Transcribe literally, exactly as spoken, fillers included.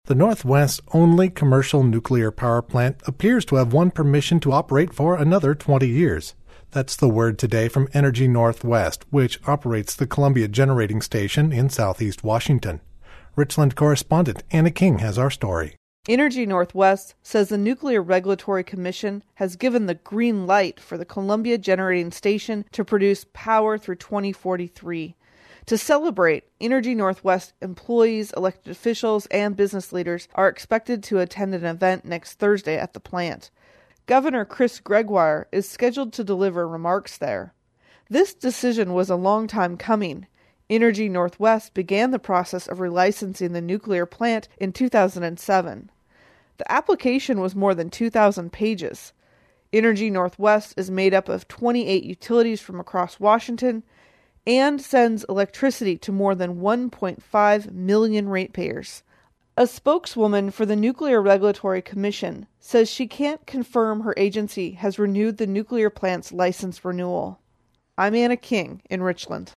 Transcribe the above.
The Northwest's only commercial nuclear power plant appears to have won permission to operate for another twenty years. That's the word today from Energy Northwest, which operates the Columbia Generating Station in southeast Washington. Richland correspondent Anna King has our story. Energy Northwest says the Nuclear Regulatory Commission has given the green light for the Columbia Generating Station to produce power through twenty forty-three. To celebrate, Energy Northwest employees, elected officials, and business leaders are expected to attend an event next Thursday at the plant. Governor Chris Gregoire is scheduled to deliver remarks there. This decision was a long time coming. Energy Northwest began the process of relicensing the nuclear plant in two thousand seven. The application was more than two thousand pages. Energy Northwest is made up of twenty-eight utilities from across Washington and sends electricity to more than one point five million ratepayers. A spokeswoman for the Nuclear Regulatory Commission says she can't confirm her agency has renewed the nuclear plant's license renewal. I'm Anna King in Richland.